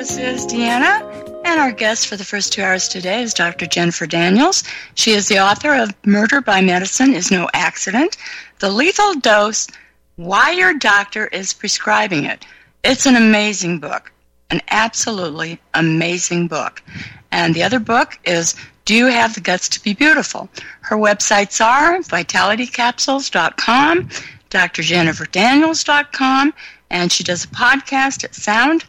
This is Deanna, and our guest for the first 2 hours today is Dr. Jennifer Daniels. She is the author of Murder by Medicine is No Accident, The Lethal Dose, Why Your Doctor is Prescribing It. It's an amazing book, an absolutely amazing book. And the other book is Do You Have the Guts to Be Beautiful? Her websites are vitalitycapsules.com, drjenniferdaniels.com, and she does a podcast at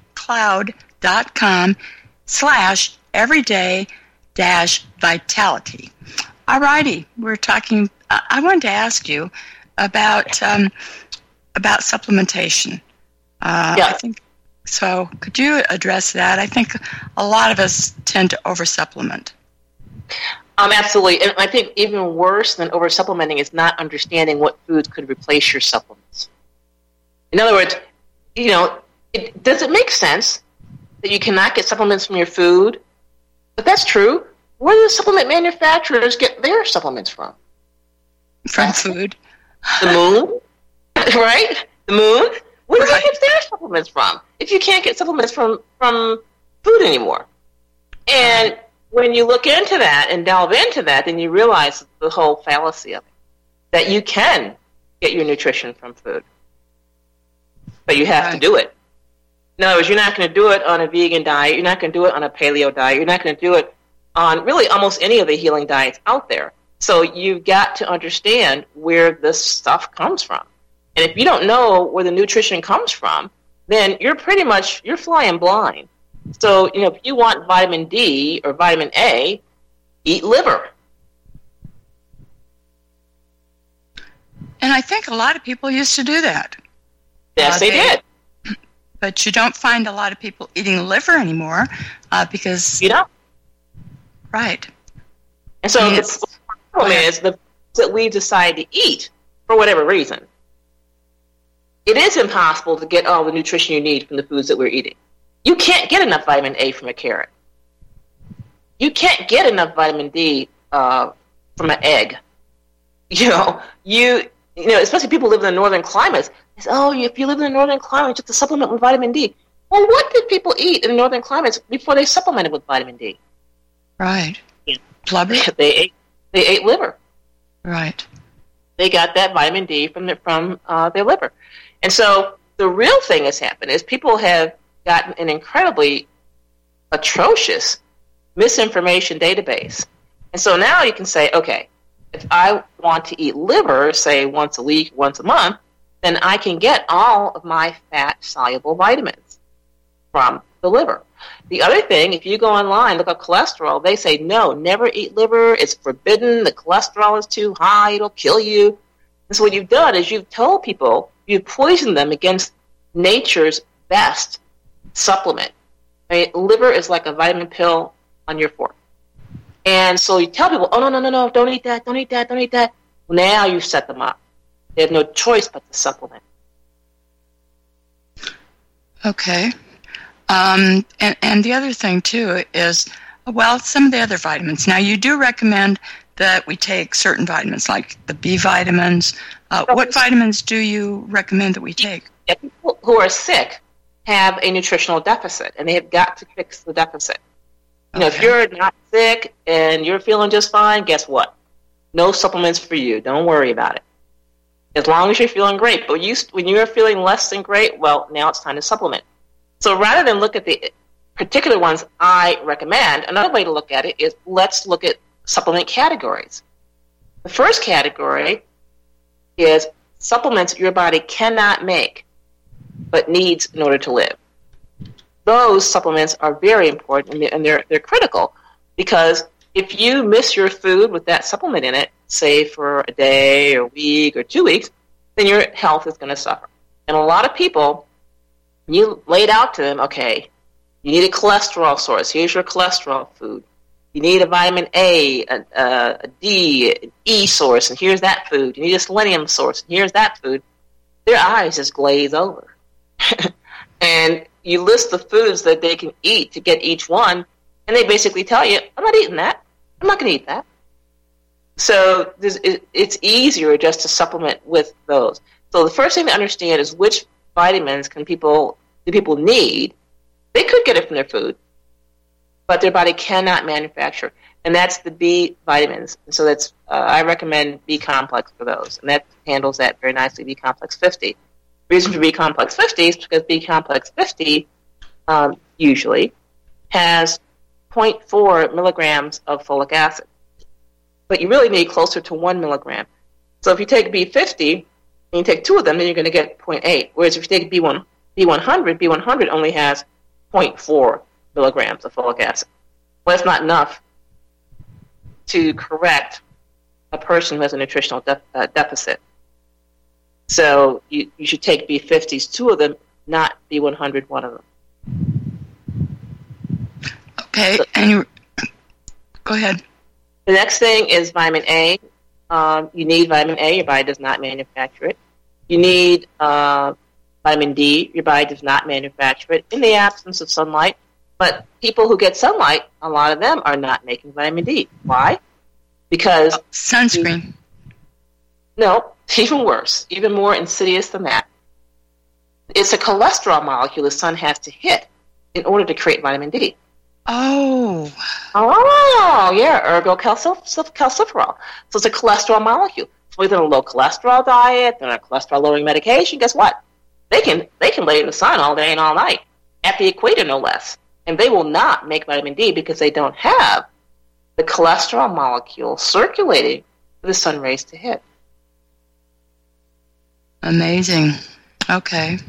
soundcloud.com/everyday-vitality. Alrighty, we're talking. I wanted to ask you about supplementation. I think so. Could you address that? I think a lot of us tend to oversupplement. Absolutely, and I think even worse than oversupplementing is not understanding what foods could replace your supplements. In other words, does it make sense that you cannot get supplements from your food? If that's true, where do the supplement manufacturers get their supplements from? From food. The moon, right? The moon. Where do they get their supplements from? If you can't get supplements from food anymore. And when you look into that and delve into that, then you realize the whole fallacy of it, that you can get your nutrition from food. But you have to do it. In other words, you're not going to do it on a vegan diet. You're not going to do it on a paleo diet. You're not going to do it on really almost any of the healing diets out there. So you've got to understand where this stuff comes from. And if you don't know where the nutrition comes from, then you're flying blind. So, if you want vitamin D or vitamin A, eat liver. And I think a lot of people used to do that. Yes, they did. But you don't find a lot of people eating liver anymore because... You don't. Right. And so the problem is the foods that we decide to eat, for whatever reason, it is impossible to get all the nutrition you need from the foods that we're eating. You can't get enough vitamin A from a carrot. You can't get enough vitamin D from an egg. Especially people who live in the northern climates. They say, if you live in the northern climate, just to supplement with vitamin D. Well, what did people eat in the northern climates before they supplemented with vitamin D? Right. Blubber? They ate liver. Right. They got that vitamin D from their liver. And so the real thing that's happened is people have gotten an incredibly atrocious misinformation database. And so now you can say, okay, if I want to eat liver, say once a week, once a month, then I can get all of my fat-soluble vitamins from the liver. The other thing, if you go online, look up cholesterol, they say, no, never eat liver. It's forbidden. The cholesterol is too high. It'll kill you. And so what you've done is you've told people, you've poisoned them against nature's best supplement. Liver is like a vitamin pill on your fork. And so you tell people, no, don't eat that, don't eat that, don't eat that. Well, now you set them up. They have no choice but to supplement. Okay. And the other thing, too, is, some of the other vitamins. Now, you do recommend that we take certain vitamins, like the B vitamins. What vitamins do you recommend that we take? People who are sick have a nutritional deficit, and they have got to fix the deficit. If you're not sick and you're feeling just fine, guess what? No supplements for you. Don't worry about it. As long as you're feeling great. But when you're feeling less than great, well, now it's time to supplement. So rather than look at the particular ones I recommend, another way to look at it is let's look at supplement categories. The first category is supplements your body cannot make but needs in order to live. Those supplements are very important and they're critical because if you miss your food with that supplement in it, say for a day or a week or 2 weeks, then your health is going to suffer. And a lot of people, you lay it out to them, okay, you need a cholesterol source. Here's your cholesterol food. You need a vitamin A, a D, an E source, and here's that food. You need a selenium source, and here's that food. Their eyes just glaze over. And you list the foods that they can eat to get each one, and they basically tell you, I'm not eating that. I'm not going to eat that. So it's easier just to supplement with those. So the first thing to understand is which vitamins do people need, They could get it from their food, but their body cannot manufacture. And that's the B vitamins. So that's I recommend B complex for those, and that handles that very nicely. B complex 50. The reason for B complex 50 is because B complex 50 usually has 0.4 milligrams of folic acid, but you really need closer to 1 milligram. So if you take B50 and you take 2 of them, then you're going to get 0.8. Whereas if you take B100 only has 0.4 milligrams of folic acid. Well, that's not enough to correct a person who has a nutritional deficit. So you should take B50s, 2 of them, not B100, 1 of them. Okay, so, and go ahead. The next thing is vitamin A. You need vitamin A. Your body does not manufacture it. You need vitamin D. Your body does not manufacture it in the absence of sunlight. But people who get sunlight, a lot of them are not making vitamin D. Why? Because sunscreen. No, even worse, even more insidious than that. It's a cholesterol molecule the sun has to hit in order to create vitamin D. Oh, yeah, ergocalciferol. So it's a cholesterol molecule. So within a low cholesterol diet, they're on a cholesterol lowering medication. Guess what? They can lay in the sun all day and all night, at the equator no less, and they will not make vitamin D because they don't have the cholesterol molecule circulating for the sun rays to hit. Amazing. Okay.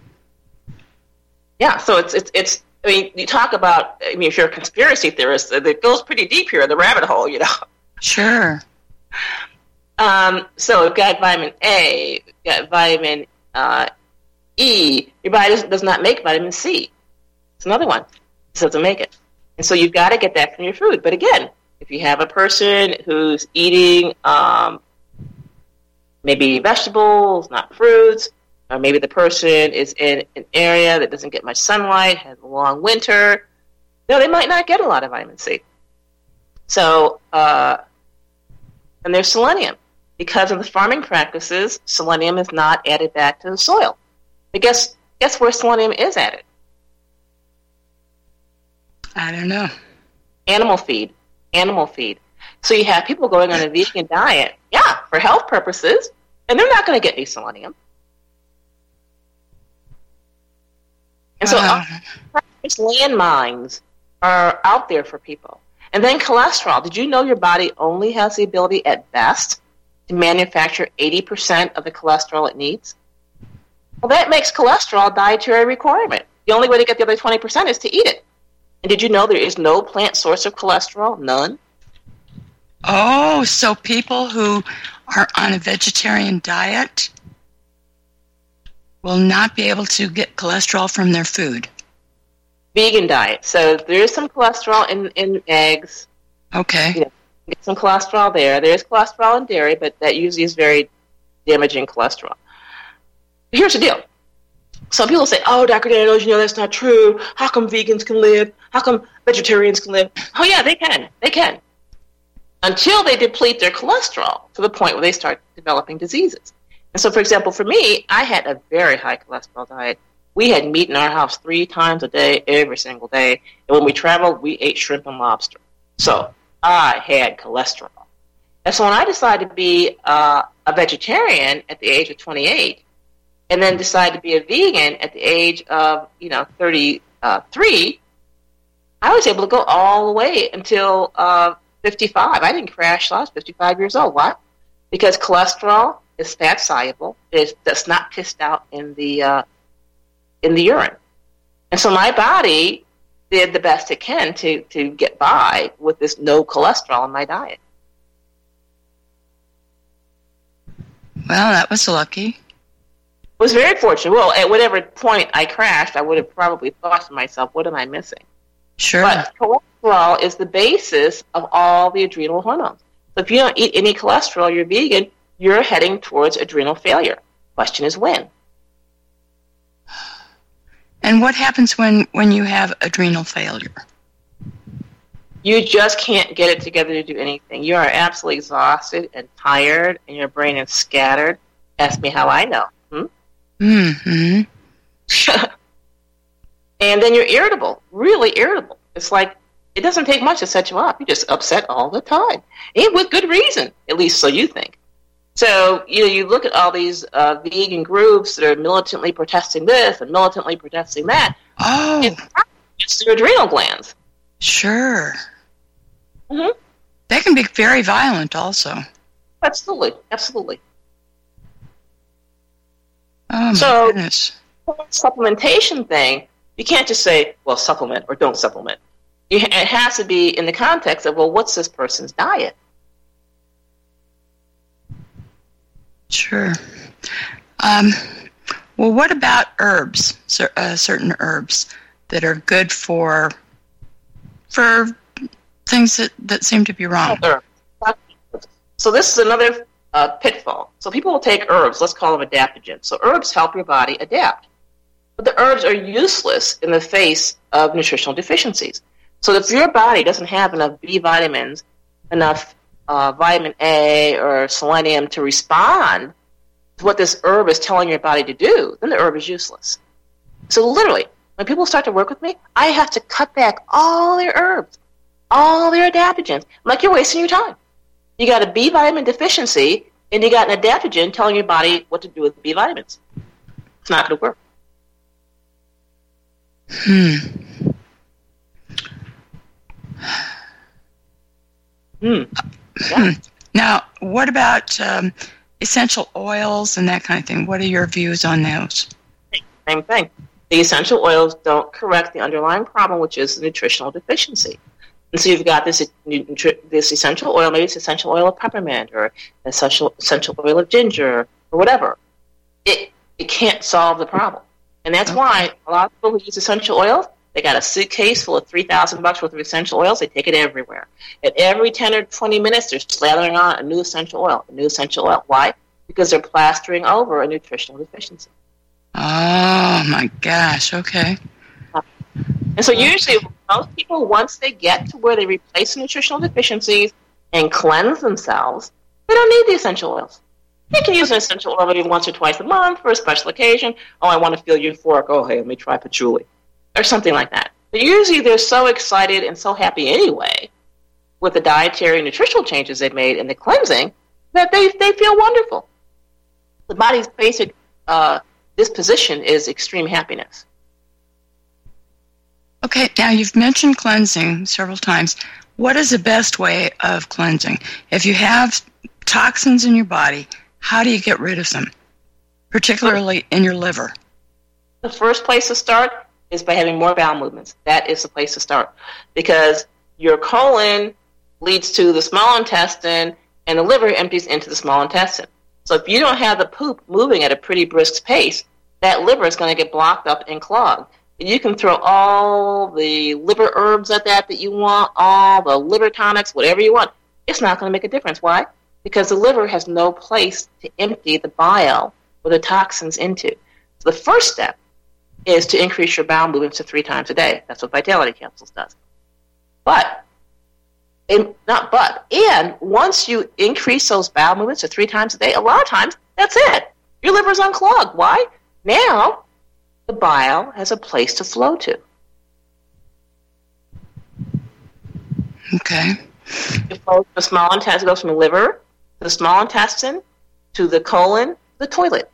Yeah, so it's. I mean, you talk about. I mean, if you're a conspiracy theorist, it goes pretty deep here in the rabbit hole, you know. Sure. So we've got vitamin A, we've got vitamin E. Your body does not make vitamin C. It's another one. It doesn't make it, and so you've got to get that from your food. But again, if you have a person who's eating maybe vegetables, not fruits. Or maybe the person is in an area that doesn't get much sunlight, has a long winter. They might not get a lot of vitamin C. So, and there's selenium. Because of the farming practices, selenium is not added back to the soil. But guess where selenium is added? I don't know. Animal feed. So you have people going on a vegan diet, for health purposes, and they're not going to get any selenium. And so landmines are out there for people. And then cholesterol. Did you know your body only has the ability at best to manufacture 80% of the cholesterol it needs? Well, that makes cholesterol a dietary requirement. The only way to get the other 20% is to eat it. And did you know there is no plant source of cholesterol? None. Oh, so people who are on a vegetarian diet will not be able to get cholesterol from their food. Vegan diet. So there is some cholesterol in eggs. Okay. You get some cholesterol there. There is cholesterol in dairy, but that usually is very damaging cholesterol. But here's the deal. Some people say, oh, Dr. Daniels, that's not true. How come vegans can live? How come vegetarians can live? Oh, yeah, they can. They can. Until they deplete their cholesterol to the point where they start developing diseases. And so, for example, for me, I had a very high cholesterol diet. We had meat in our house 3 times a day, every single day. And when we traveled, we ate shrimp and lobster. So I had cholesterol. And so when I decided to be a vegetarian at the age of 28, and then decided to be a vegan at the age of, 33, I was able to go all the way until 55. I didn't crash till I was 55 years old. Why? Because cholesterol is fat soluble. That's not pissed out in the urine. And so my body did the best it can to get by with this no cholesterol in my diet. Well, that was lucky. I was very fortunate. Well, at whatever point I crashed, I would have probably thought to myself, what am I missing? Sure. But cholesterol is the basis of all the adrenal hormones. So if you don't eat any cholesterol, you're vegan, you're heading towards adrenal failure. Question is when? And what happens when you have adrenal failure? You just can't get it together to do anything. You are absolutely exhausted and tired, and your brain is scattered. Ask me how I know. Mm-hmm. And then you're irritable, really irritable. It's like it doesn't take much to set you up. You're just upset all the time, and with good reason, at least so you think. So you look at all these vegan groups that are militantly protesting this and militantly protesting that. Oh, it's their adrenal glands. Sure. Mm-hmm. They can be very violent, also. Absolutely, absolutely. Oh my goodness. Supplementation thing, you can't just say, well, supplement or don't supplement. It has to be in the context of, well, what's this person's diet? Sure. Well, what about herbs? Certain herbs that are good for things that seem to be wrong. So this is another pitfall. So people will take herbs, let's call them adaptogens. So herbs help your body adapt. But the herbs are useless in the face of nutritional deficiencies. So if your body doesn't have enough B vitamins, enough vitamin A or selenium to respond to what this herb is telling your body to do, then the herb is useless. So literally, when people start to work with me, I have to cut back all their herbs, all their adaptogens. I'm like, you're wasting your time. You got a B vitamin deficiency, and you got an adaptogen telling your body what to do with B vitamins. It's not going to work. Yeah. Now, what about essential oils and that kind of thing? What are your views on those? Same thing. The essential oils don't correct the underlying problem, which is the nutritional deficiency. And so you've got this essential oil, maybe it's essential oil of peppermint or essential oil of ginger or whatever. It can't solve the problem. And that's why a lot of people who use essential oils, they got a suitcase full of $3,000 worth of essential oils. They take it everywhere. And every 10 or 20 minutes, they're slathering on a new essential oil, a new essential oil. Why? Because they're plastering over a nutritional deficiency. Oh, my gosh. Okay. And so usually most people, once they get to where they replace the nutritional deficiencies and cleanse themselves, they don't need the essential oils. They can use an essential oil maybe once or twice a month for a special occasion. Oh, I want to feel euphoric. Oh, hey, let me try patchouli. Or something like that. But usually they're so excited and so happy anyway with the dietary and nutritional changes they've made and the cleansing that they feel wonderful. The body's basic disposition is extreme happiness. Okay, now you've mentioned cleansing several times. What is the best way of cleansing? If you have toxins in your body, how do you get rid of them, particularly in your liver? The first place to start is by having more bowel movements. That is the place to start because your colon leads to the small intestine and the liver empties into the small intestine. So if you don't have the poop moving at a pretty brisk pace, that liver is going to get blocked up and clogged. And you can throw all the liver herbs at that you want, all the liver tonics, whatever you want. It's not going to make a difference. Why? Because the liver has no place to empty the bile or the toxins into. So the first step is to increase your bowel movements to 3 times a day. That's what Vitality Capsules does. And once you increase those bowel movements to 3 times a day, a lot of times, that's it. Your liver's unclogged. Why? Now, the bile has a place to flow to. Okay. It flows to the small intestine. It goes from the liver to the small intestine to the colon, the toilet.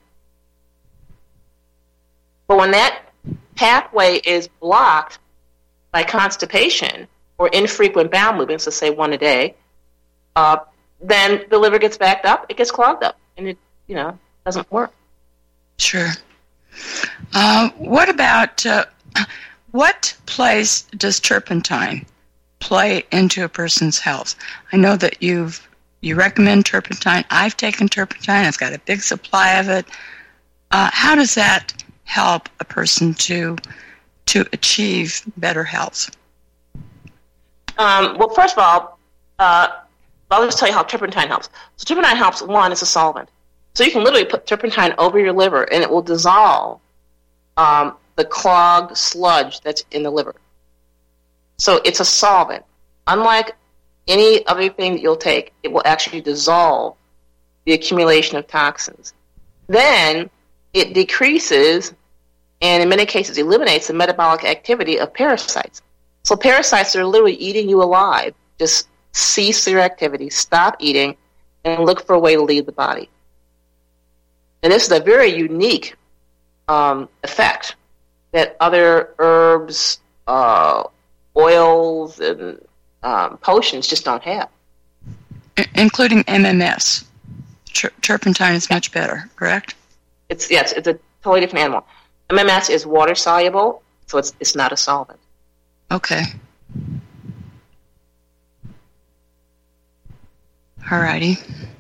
But when that pathway is blocked by constipation or infrequent bowel movements, let's say 1 a day, then the liver gets backed up, it gets clogged up, and it doesn't work. Sure. What about what place does turpentine play into a person's health? I know that you recommend turpentine. I've taken turpentine. I've got a big supply of it. How does that help a person to achieve better health? Well, first of all, I'll just tell you how turpentine helps. So turpentine helps, one, it's a solvent. So you can literally put turpentine over your liver, and it will dissolve the clogged sludge that's in the liver. So it's a solvent. Unlike any other thing that you'll take, it will actually dissolve the accumulation of toxins. Then it decreases and in many cases eliminates the metabolic activity of parasites. So parasites are literally eating you alive. Just cease your activity, stop eating, and look for a way to leave the body. And this is a very unique effect that other herbs, oils, and potions just don't have. Including MMS. Turpentine is much better, correct? It's a totally different animal. MMS is water soluble, so it's not a solvent. Okay. Alrighty.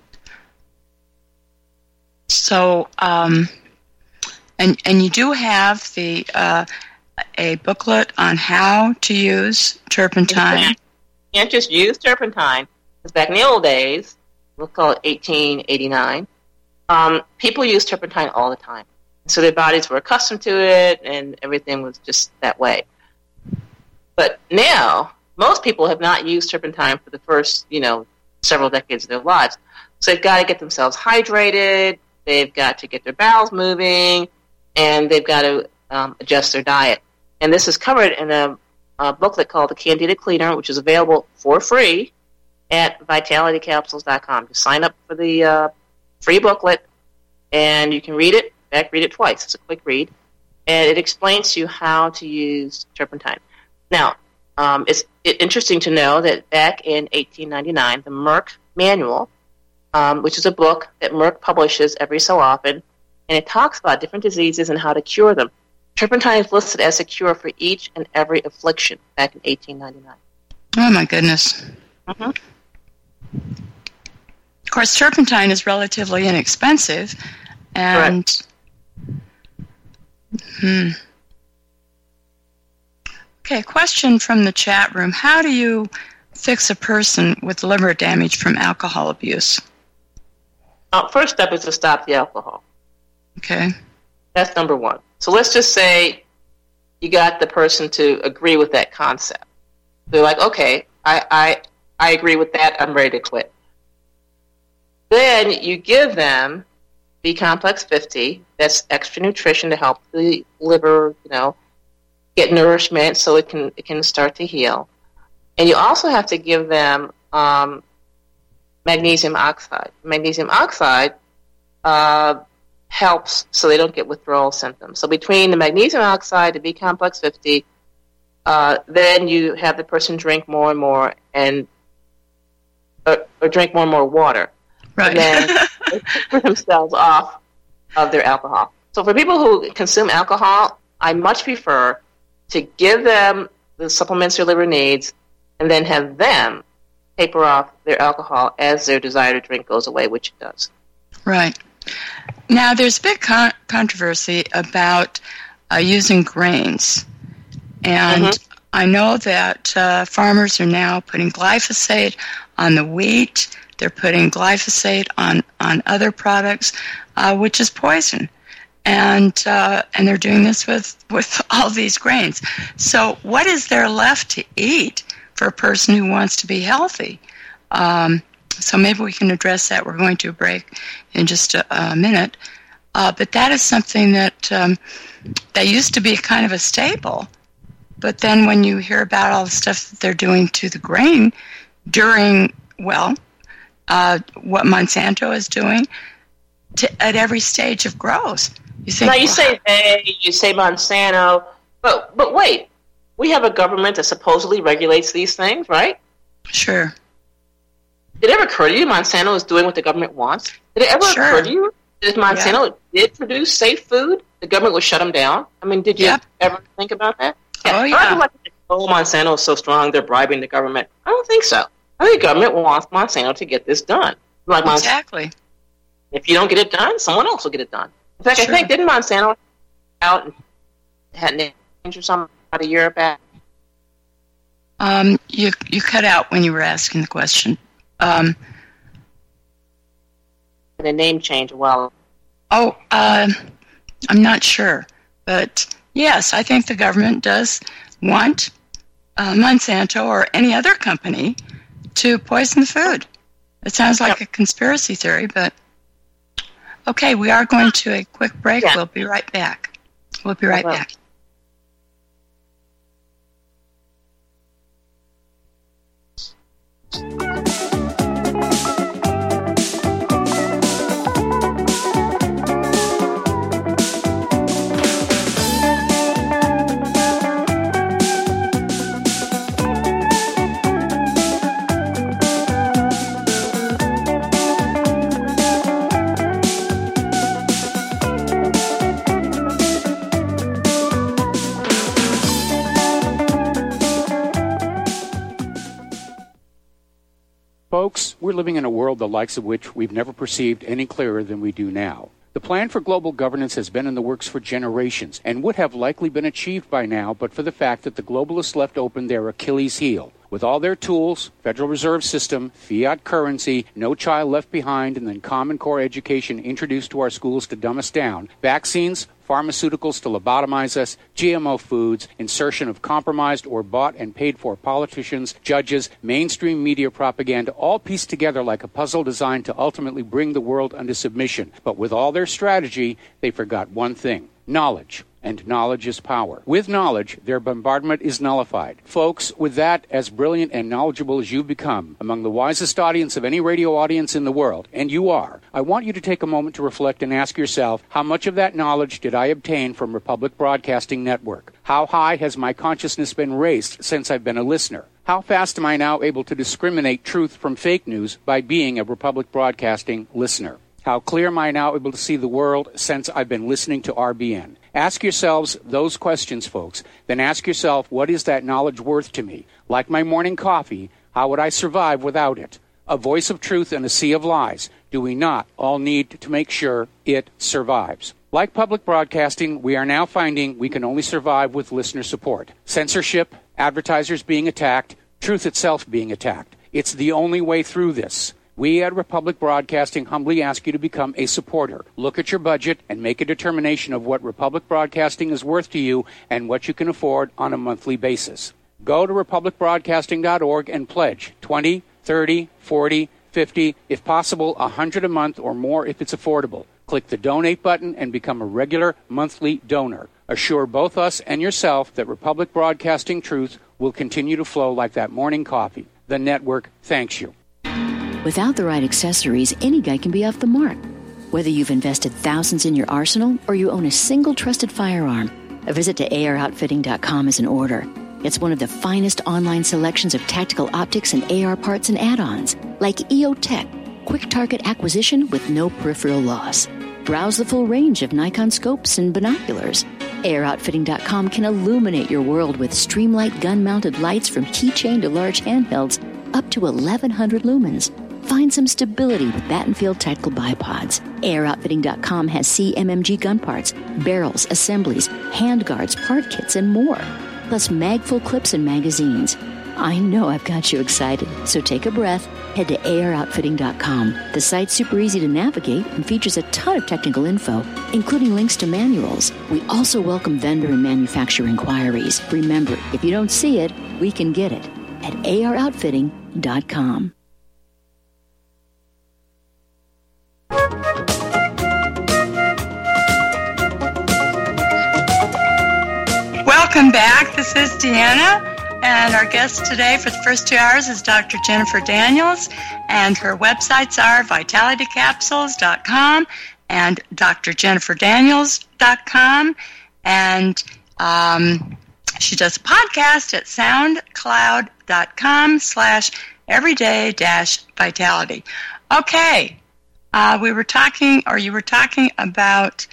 So, and you do have the a booklet on how to use turpentine. You can't just use turpentine. Because back in the old days, we'll call it 1889, people used turpentine all the time. So their bodies were accustomed to it, and everything was just that way. But now, most people have not used turpentine for the first, several decades of their lives. So they've got to get themselves hydrated, they've got to get their bowels moving, and they've got to adjust their diet. And this is covered in a booklet called The Candida Cleaner, which is available for free at vitalitycapsules.com. Just sign up for the free booklet, and you can read it. In fact, read it twice. It's a quick read. And it explains to you how to use turpentine. Now, it's interesting to know that back in 1899, the Merck Manual, which is a book that Merck publishes every so often, and it talks about different diseases and how to cure them. Turpentine is listed as a cure for each and every affliction back in 1899. Oh, my goodness. Mm-hmm. Of course, turpentine is relatively inexpensive, and Okay, question from the chat room. How do you fix a person with liver damage from alcohol abuse? First step is to stop the alcohol. Okay. That's number one. So let's just say you got the person to agree with that concept. They're like, okay, I agree with that. I'm ready to quit. Then you give them B-complex 50. That's extra nutrition to help the liver, get nourishment so it can start to heal. And you also have to give them magnesium oxide. Magnesium oxide helps so they don't get withdrawal symptoms. So between the magnesium oxide, the B-complex 50, then you have the person drink more and more or drink more and more water. Right. And then they take themselves off of their alcohol. So for people who consume alcohol, I much prefer to give them the supplements their liver needs and then have them taper off their alcohol as their desire to drink goes away, which it does. Right. Now, there's big controversy about using grains. And I know that farmers are now putting glyphosate on the wheat. They're putting glyphosate on other products, which is poison. And they're doing this with all these grains. So what is there left to eat for a person who wants to be healthy? So maybe we can address that. We're going to a break in just a minute. But that is something that used to be kind of a staple. But then when you hear about all the stuff that they're doing to the grain during, what Monsanto is doing at every stage of growth, you think, now you say they, you say Monsanto, but wait, we have a government that supposedly regulates these things, right? Sure. Did it ever occur to you Monsanto is doing what the government wants? Did it ever occur to you that if Monsanto did produce safe food, the government would shut them down? I mean, did you ever think about that? Oh, yeah. Monsanto is so strong, they're bribing the government. I don't think so. I think the government wants Monsanto to get this done. Like exactly. If you don't get it done, someone else will get it done. In fact, I think, didn't Monsanto out and had names or something about a year back? You cut out when you were asking the question. The name change a while. I'm not sure. But yes, I think the government does want Monsanto or any other company to poison the food. It sounds like a conspiracy theory, but okay, we are going to a quick break. We'll be right back. We'll be right back. Folks, we're living in a world the likes of which we've never perceived any clearer than we do now. The plan for global governance has been in the works for generations and would have likely been achieved by now but for the fact that the globalists left open their Achilles heel. With all their tools, Federal Reserve System, fiat currency, no child left behind, and then Common Core education introduced to our schools to dumb us down, vaccines, pharmaceuticals to lobotomize us, GMO foods, insertion of compromised or bought and paid for politicians, judges, mainstream media propaganda, all pieced together like a puzzle designed to ultimately bring the world under submission. But with all their strategy, they forgot one thing: knowledge. And knowledge is power. With knowledge, their bombardment is nullified. Folks, with that, as brilliant and knowledgeable as you've become, among the wisest audience of any radio audience in the world, and you are, I want you to take a moment to reflect and ask yourself, how much of that knowledge did I obtain from Republic Broadcasting Network? How high has my consciousness been raised since I've been a listener? How fast am I now able to discriminate truth from fake news by being a Republic Broadcasting listener? How clear am I now able to see the world since I've been listening to RBN? Ask yourselves those questions, folks. Then ask yourself, what is that knowledge worth to me? Like my morning coffee, how would I survive without it? A voice of truth in a sea of lies. Do we not all need to make sure it survives? Like public broadcasting, we are now finding we can only survive with listener support. Censorship, advertisers being attacked, truth itself being attacked. It's the only way through this. We at Republic Broadcasting humbly ask you to become a supporter. Look at your budget and make a determination of what Republic Broadcasting is worth to you and what you can afford on a monthly basis. Go to republicbroadcasting.org and pledge $20, $30, $40, $50, if possible, $100 a month or more if it's affordable. Click the donate button and become a regular monthly donor. Assure both us and yourself that Republic Broadcasting truth will continue to flow like that morning coffee. The network thanks you. Without the right accessories, any guy can be off the mark. Whether you've invested thousands in your arsenal or you own a single trusted firearm, a visit to AROutfitting.com is in order. It's one of the finest online selections of tactical optics and AR parts and add-ons, like EOTech, quick target acquisition with no peripheral loss. Browse the full range of Nikon scopes and binoculars. AROutfitting.com can illuminate your world with Streamlight gun-mounted lights from keychain to large handhelds up to 1,100 lumens. Find some stability with Battenfield Tactical Bipods. AROutfitting.com has CMMG gun parts, barrels, assemblies, handguards, part kits, and more. Plus mag-full clips and magazines. I know I've got you excited, so take a breath. Head to AROutfitting.com. The site's super easy to navigate and features a ton of technical info, including links to manuals. We also welcome vendor and manufacturer inquiries. Remember, if you don't see it, we can get it at AROutfitting.com. Welcome back. This is Deanna, and our guest today for the first 2 hours is Dr. Jennifer Daniels, and her websites are vitalitycapsules.com and drjenniferdaniels.com, and she does a podcast at soundcloud.com/everyday-vitality. Okay. You were talking about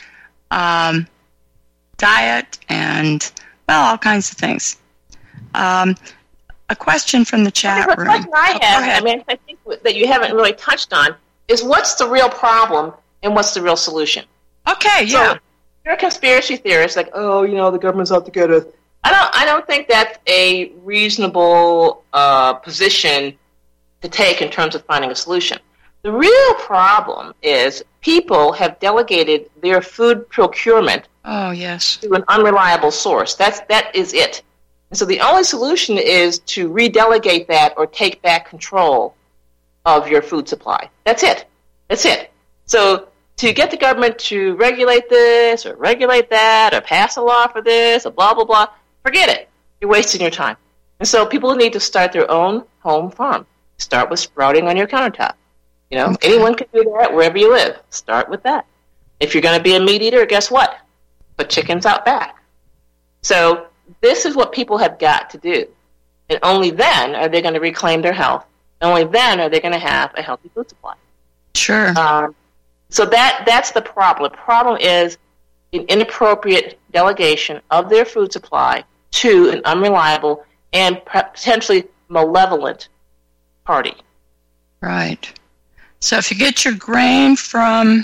diet and, well, all kinds of things. A question from the chat room. The question I think that you haven't really touched on is what's the real problem and what's the real solution? Okay, yeah. So, you're a conspiracy theorist, like, the government's out to get us. I don't think that's a reasonable position to take in terms of finding a solution. The real problem is people have delegated their food procurement to an unreliable source. That is it. And so the only solution is to redelegate that or take back control of your food supply. That's it. So to get the government to regulate this or regulate that or pass a law for this or blah, blah, blah, forget it. You're wasting your time. And so people need to start their own home farm. Start with sprouting on your countertop. You know, anyone can do that wherever you live. Start with that. If you're going to be a meat eater, guess what? Put chickens out back. So this is what people have got to do. And only then are they going to reclaim their health. Only then are they going to have a healthy food supply. Sure. So that's the problem. The problem is an inappropriate delegation of their food supply to an unreliable and potentially malevolent party. Right. So if you get your grain from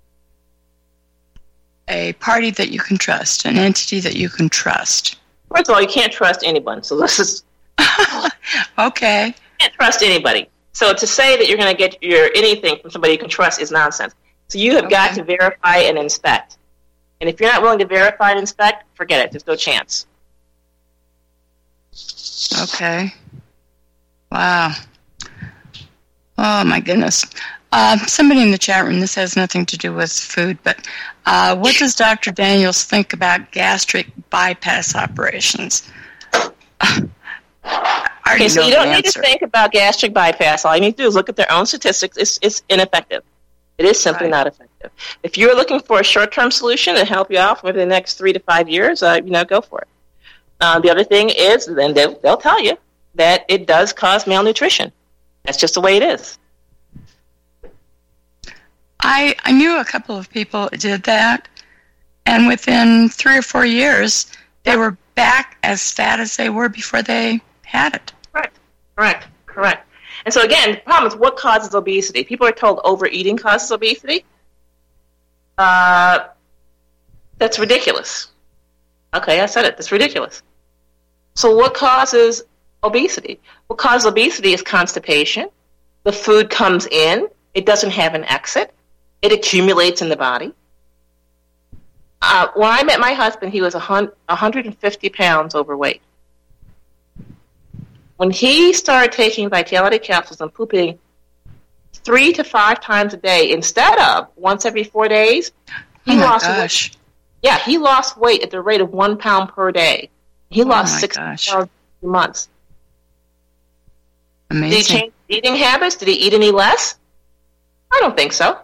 a party that you can trust, an entity that you can trust. First of all, you can't trust anyone. So this is okay. You can't trust anybody. So to say that you're going to get your anything from somebody you can trust is nonsense. So you have got to verify and inspect. And if you're not willing to verify and inspect, forget it. There's no chance. Okay. Wow. Oh, my goodness. Somebody in the chat room, this has nothing to do with food, but what does Dr. Daniels think about gastric bypass operations? Okay, so you don't need to think about gastric bypass. All you need to do is look at their own statistics. It's ineffective. It is simply not effective. If you're looking for a short-term solution to help you out for the next 3 to 5 years, go for it. The other thing is, then they'll tell you that it does cause malnutrition. That's just the way it is. I knew a couple of people that did that, and within 3 or 4 years, they were back as fat as they were before they had it. Correct. And so again, the problem is what causes obesity. People are told overeating causes obesity. That's ridiculous. Okay, I said it. That's ridiculous. So what causes obesity? What causes obesity is constipation. The food comes in. It doesn't have an exit. It accumulates in the body. When I met my husband, he was 150 pounds overweight. When he started taking Vitality capsules and pooping 3 to 5 times a day instead of once every 4 days, he lost weight. Yeah, he lost weight at the rate of 1 pound per day. He lost 6 pounds in 2 months. Amazing. Did he change his eating habits? Did he eat any less? I don't think so.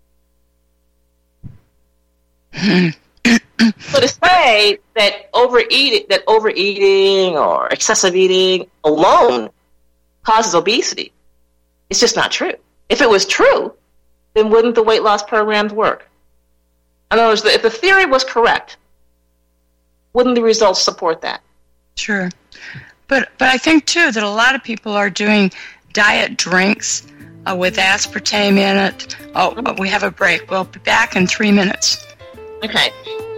So to say that overeating or excessive eating alone causes obesity, it's just not true. If it was true, then wouldn't the weight loss programs work? In other words, if the theory was correct, wouldn't the results support that? Sure. But I think, too, that a lot of people are doing diet drinks with aspartame in it. But we have a break. We'll be back in 3 minutes. Okay.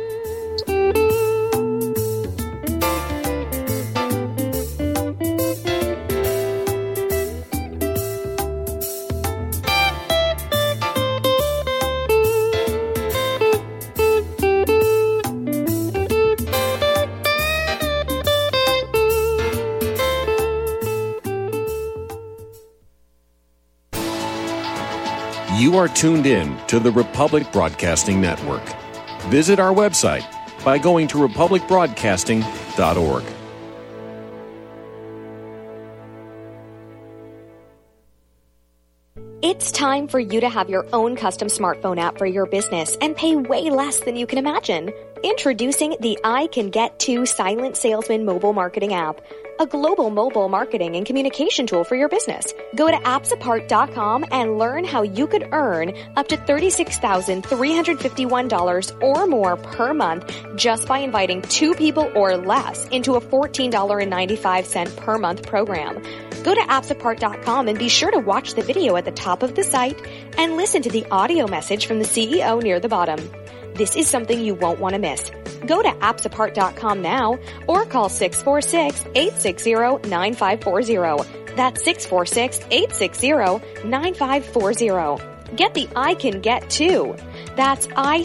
You are tuned in to the Republic Broadcasting Network. Visit our website by going to republicbroadcasting.org. It's time for you to have your own custom smartphone app for your business and pay way less than you can imagine. Introducing the I Can Get To Silent Salesman mobile marketing app, a global mobile marketing and communication tool for your business. Go to appsapart.com and learn how you could earn up to $36,351 or more per month just by inviting 2 people or less into a $14.95 per month program. Go to appsapart.com and be sure to watch the video at the top of the site and listen to the audio message from the CEO near the bottom. This is something you won't want to miss. Go to appsapart.com now or call 646-860-9540. That's 646-860-9540. Get the I Can Get To. That's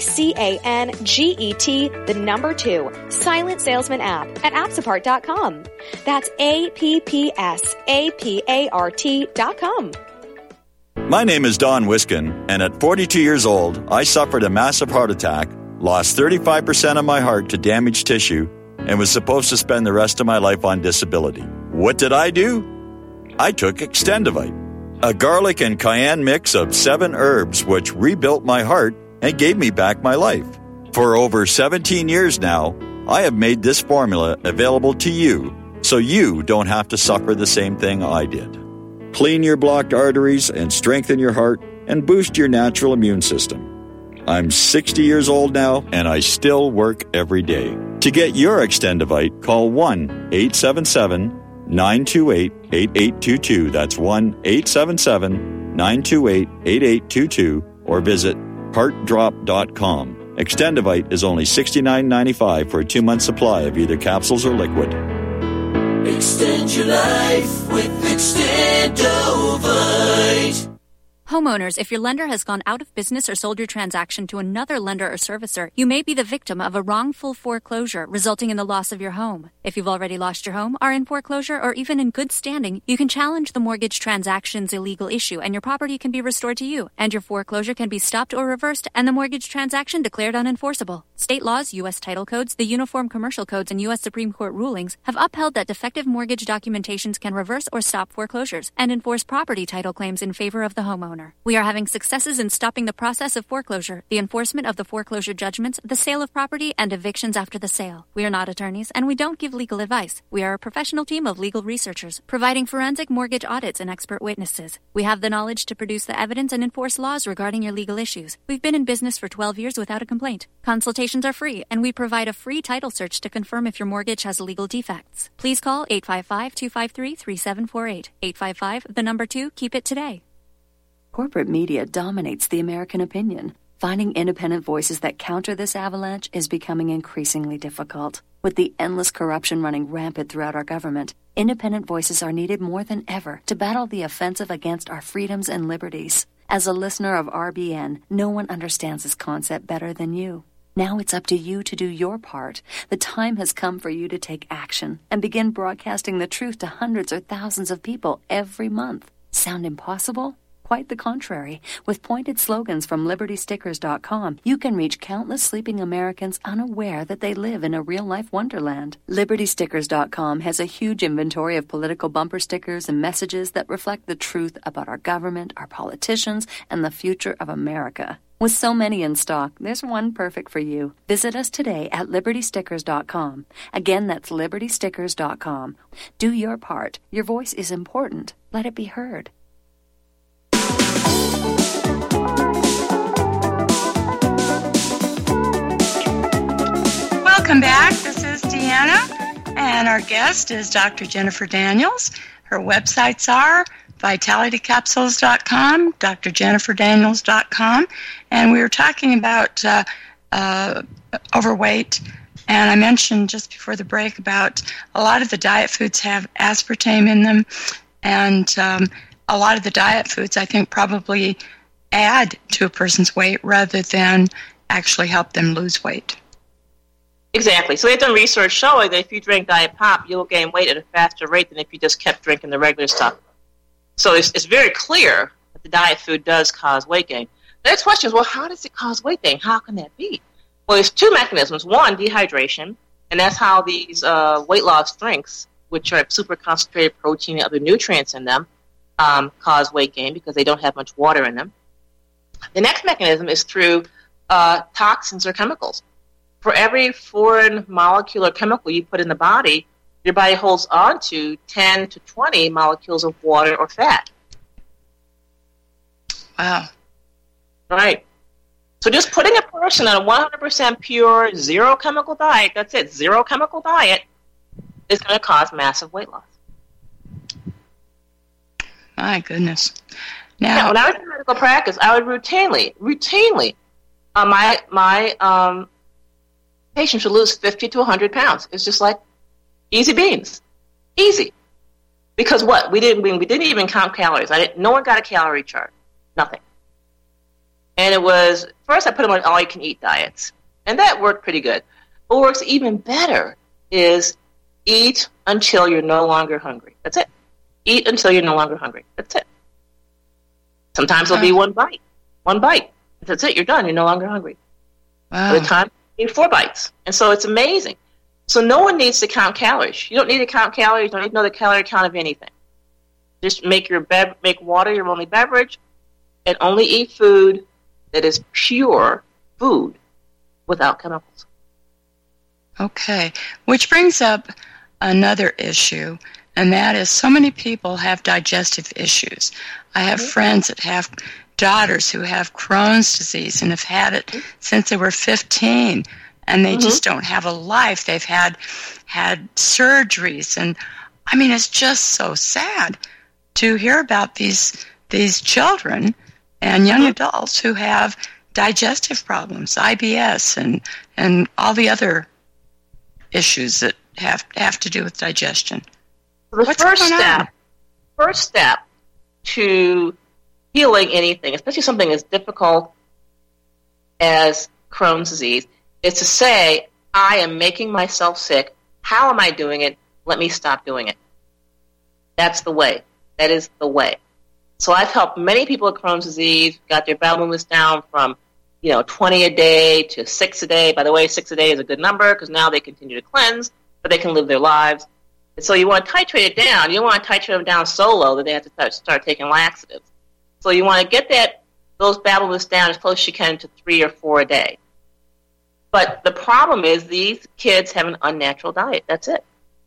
ICANGET, the number 2, Silent Salesman app at appsapart.com. That's APPSAPART.com. My name is Don Wiskin, and at 42 years old, I suffered a massive heart attack, lost 35% of my heart to damaged tissue, and was supposed to spend the rest of my life on disability. What did I do? I took Extendivite, a garlic and cayenne mix of 7 herbs which rebuilt my heart and gave me back my life. For over 17 years now, I have made this formula available to you so you don't have to suffer the same thing I did. Clean your blocked arteries and strengthen your heart and boost your natural immune system. I'm 60 years old now, and I still work every day. To get your Extendivite, call 1-877-928-8822. That's 1-877-928-8822, or visit heartdrop.com. Extendivite is only $69.95 for a 2-month supply of either capsules or liquid. Extend your life with Extendovite. Homeowners, if your lender has gone out of business or sold your transaction to another lender or servicer, you may be the victim of a wrongful foreclosure resulting in the loss of your home. If you've already lost your home, are in foreclosure, or even in good standing, you can challenge the mortgage transaction's illegal issue and your property can be restored to you, and your foreclosure can be stopped or reversed and the mortgage transaction declared unenforceable. State laws, U.S. title codes, the Uniform Commercial Codes, and U.S. Supreme Court rulings have upheld that defective mortgage documentations can reverse or stop foreclosures and enforce property title claims in favor of the homeowner. We are having successes in stopping the process of foreclosure, the enforcement of the foreclosure judgments, the sale of property, and evictions after the sale. We are not attorneys, and we don't give legal advice. We are a professional team of legal researchers, providing forensic mortgage audits and expert witnesses. We have the knowledge to produce the evidence and enforce laws regarding your legal issues. We've been in business for 12 years without a complaint. Consultations are free, and we provide a free title search to confirm if your mortgage has legal defects. Please call 855-253-3748. 855, keep it today. Corporate media dominates the American opinion. Finding independent voices that counter this avalanche is becoming increasingly difficult. With the endless corruption running rampant throughout our government, independent voices are needed more than ever to battle the offensive against our freedoms and liberties. As a listener of RBN, no one understands this concept better than you. Now it's up to you to do your part. The time has come for you to take action and begin broadcasting the truth to hundreds or thousands of people every month. Sound impossible? Quite the contrary. With pointed slogans from LibertyStickers.com, you can reach countless sleeping Americans unaware that they live in a real-life wonderland. LibertyStickers.com has a huge inventory of political bumper stickers and messages that reflect the truth about our government, our politicians, and the future of America. With so many in stock, there's one perfect for you. Visit us today at LibertyStickers.com. Again, that's LibertyStickers.com. Do your part. Your voice is important. Let it be heard. Welcome back. This is Deanna, and our guest is Dr. Jennifer Daniels. Her websites are vitalitycapsules.com, drjenniferdaniels.com, and we were talking about overweight, and I mentioned just before the break about a lot of the diet foods have aspartame in them, and a lot of the diet foods, I think, probably add to a person's weight rather than actually help them lose weight. Exactly. So they've done research showing that if you drink diet pop, you'll gain weight at a faster rate than if you just kept drinking the regular stuff. So it's very clear that the diet food does cause weight gain. The next question is, well, how does it cause weight gain? How can that be? Well, there's 2 mechanisms. One, dehydration, and that's how these weight loss drinks, which are super concentrated protein and other nutrients in them, cause weight gain because they don't have much water in them. The next mechanism is through toxins or chemicals. For every foreign molecule or chemical you put in the body, your body holds on to 10 to 20 molecules of water or fat. Wow. Right. So just putting a person on a 100% pure, zero chemical diet, that's it, zero chemical diet, is going to cause massive weight loss. My goodness. Now, when I was in medical practice, I would routinely, my patients would lose 50 to 100 pounds. It's just like easy beans, easy. Because what? We didn't even count calories. No one got a calorie chart, nothing. And it was first I put them on all-you-can-eat diets, and that worked pretty good. What works even better is eat until you're no longer hungry. That's it. Eat until you're no longer hungry. That's it. Sometimes it'll be one bite. One bite. That's it. You're done. You're no longer hungry. Wow. By the time, you need 4 bites. And so it's amazing. So no one needs to count calories. You don't need to count calories. You don't need to know the calorie count of anything. Just make make water your only beverage, and only eat food that is pure food without chemicals. Okay. Which brings up another issue, and that is so many people have digestive issues. I have friends that have daughters who have Crohn's disease and have had it since they were 15, and they just don't have a life. They've had surgeries, and I mean, it's just so sad to hear about these children and young adults who have digestive problems, IBS, and all the other issues that have to do with digestion. The first step to healing anything, especially something as difficult as Crohn's disease, is to say, I am making myself sick. How am I doing it? Let me stop doing it. That's the way. That is the way. So I've helped many people with Crohn's disease, got their bowel movements down from 20 a day to 6 a day. By the way, 6 a day is a good number because now they continue to cleanse, but they can live their lives. And so you want to titrate it down. You don't want to titrate them down so low that they have to start taking laxatives. So you want to get those bowel movements down as close as you can to 3 or 4 a day. But the problem is these kids have an unnatural diet. That's it.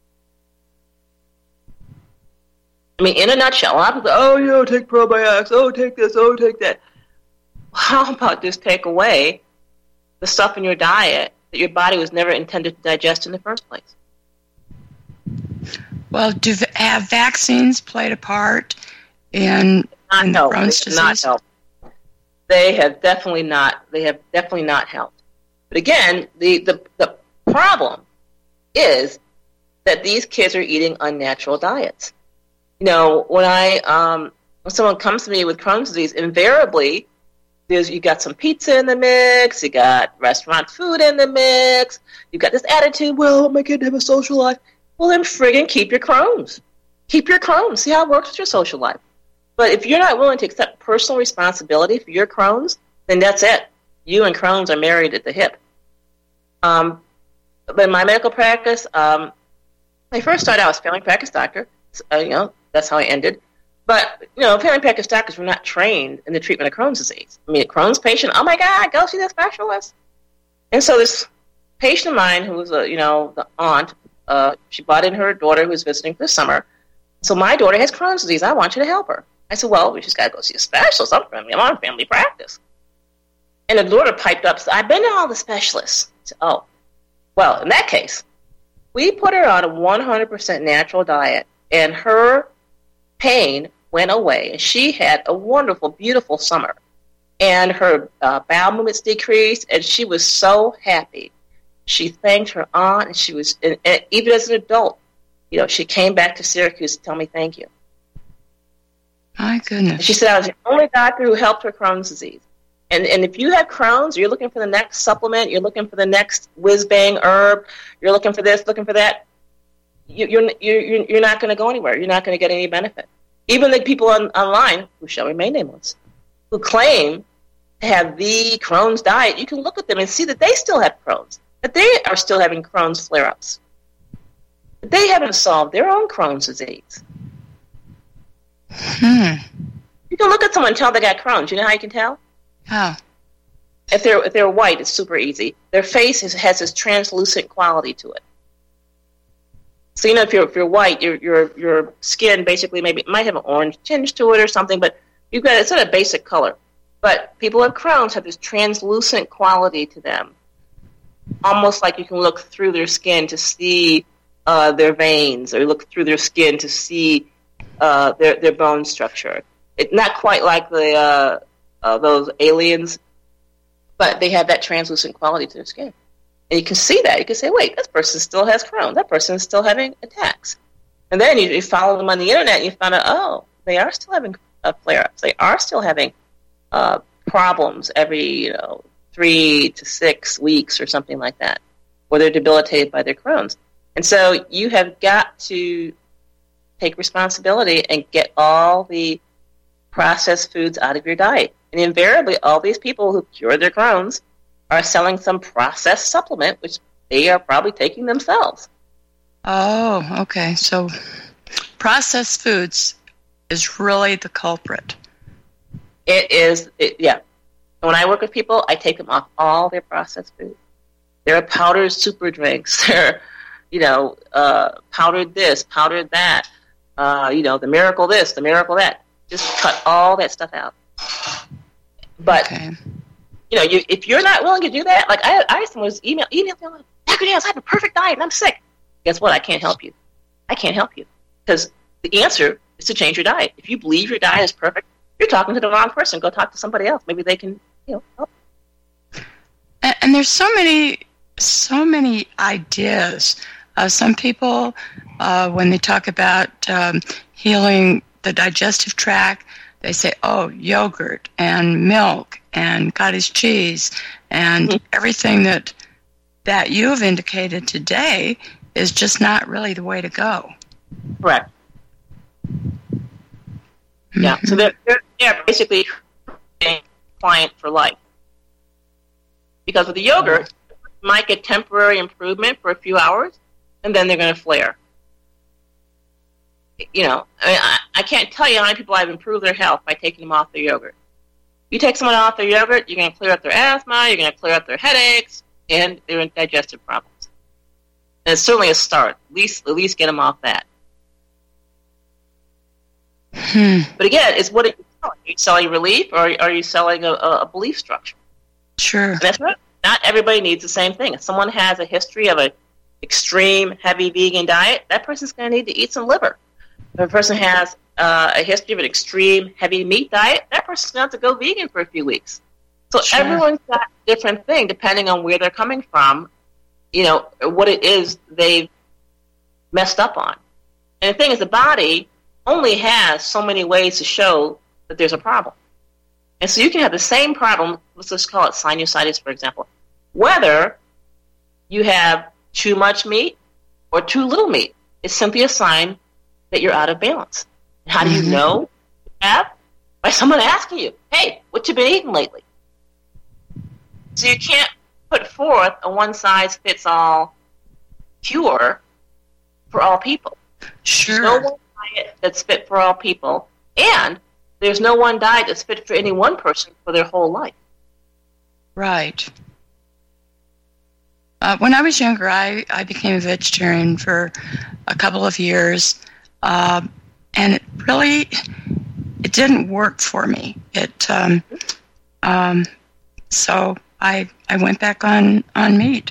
I mean, in a nutshell, a lot of people say, take probiotics, take this, take that. How about just take away the stuff in your diet that your body was never intended to digest in the first place? Well, have vaccines played a part in Crohn's disease? Not helped. They have definitely not helped. But again, the problem is that these kids are eating unnatural diets. When someone comes to me with Crohn's disease, invariably you got some pizza in the mix, you got restaurant food in the mix, you got this attitude, well, my kid have a social life. Well, then friggin' keep your Crohn's. Keep your Crohn's. See how it works with your social life. But if you're not willing to accept personal responsibility for your Crohn's, then that's it. You and Crohn's are married at the hip. But in my medical practice, I first started out as a family practice doctor. That's how I ended. But, family practice doctors were not trained in the treatment of Crohn's disease. I mean, a Crohn's patient, oh my God, go see the specialist. And so this patient of mine who was, the aunt, she brought in her daughter who was visiting for the summer. So my daughter has Crohn's disease. I want you to help her. I said, well, we just got to go see a specialist. I'm on family practice. And the daughter piped up, said, I've been to all the specialists. I said, oh, well, in that case, we put her on a 100% natural diet, and her pain went away. And she had a wonderful, beautiful summer. And her bowel movements decreased, and she was so happy. She thanked her aunt, and she was, and even as an adult, she came back to Syracuse to tell me thank you. My goodness. She said I was the only doctor who helped her Crohn's disease. And if you have Crohn's, you're looking for the next supplement, you're looking for the next whiz-bang herb, you're looking for this, looking for that, you're not going to go anywhere. You're not going to get any benefit. Even the people online, who shall remain nameless, who claim to have the Crohn's diet, you can look at them and see that they still have Crohn's, that they are still having Crohn's flare-ups. But they haven't solved their own Crohn's disease. You can look at someone and tell they got Crohn's. You know how you can tell? How? If they're white, it's super easy. Their face has this translucent quality to it. So if you're white, your skin basically might have an orange tinge to it or something, but it's not a basic color. But people with Crohn's have this translucent quality to them, almost like you can look through their skin to see their veins, or look through their skin to see their bone structure. It's not quite like those aliens, but they have that translucent quality to their skin. And you can see that. You can say, wait, this person still has Crohn's. That person is still having attacks. And then you follow them on the internet and you find out, oh, they are still having flare-ups. They are still having problems every 3 to 6 weeks or something like that, where they're debilitated by their Crohn's. And so you have got to take responsibility and get all the processed foods out of your diet. And invariably, all these people who cure their Crohn's are selling some processed supplement, which they are probably taking themselves. Oh, okay. So processed foods is really the culprit. It is, yeah. When I work with people, I take them off all their processed foods. There are powdered super drinks. There are, powdered this, powdered that. The miracle this, the miracle that. Just cut all that stuff out. But, if you're not willing to do that, like I had someone who's email me, Dr. Daniels, I have a perfect diet and I'm sick. Guess what? I can't help you. I can't help you. Because the answer is to change your diet. If you believe your diet is perfect, you're talking to the wrong person. Go talk to somebody else. Maybe they can, help. And there's so many ideas. Some people, when they talk about healing the digestive tract, they say, yogurt and milk and cottage cheese and everything that you've indicated today is just not really the way to go. Correct. Yeah, so they're basically a client for life. Because with the yogurt, you might get temporary improvement for a few hours, and then they're going to flare. I can't tell you how many people I've improved their health by taking them off their yogurt. You take someone off their yogurt, you're going to clear up their asthma, you're going to clear up their headaches, and their digestive problems. And it's certainly a start. At least get them off that. But again, it's what are you selling? Are you selling relief, or are you selling a belief structure? Sure. And that's right. Not everybody needs the same thing. If someone has a history of an extreme, heavy vegan diet, that person's going to need to eat some liver. If a person has a history of an extreme, heavy meat diet, that person's going to have to go vegan for a few weeks. So everyone's got a different thing depending on where they're coming from, what it is they've messed up on. And the thing is, the body only has so many ways to show that there's a problem. And so you can have the same problem, let's just call it sinusitis, for example, whether you have too much meat or too little meat. It's simply a sign that you're out of balance. And how do you know you have? By someone asking you, hey, what you been eating lately? So you can't put forth a one-size-fits-all cure for all people. Sure. There's no one diet that's fit for all people, and there's no one diet that's fit for any one person for their whole life. Right. When I was younger, I became a vegetarian for a couple of years, and it didn't work for me. So I went back on meat.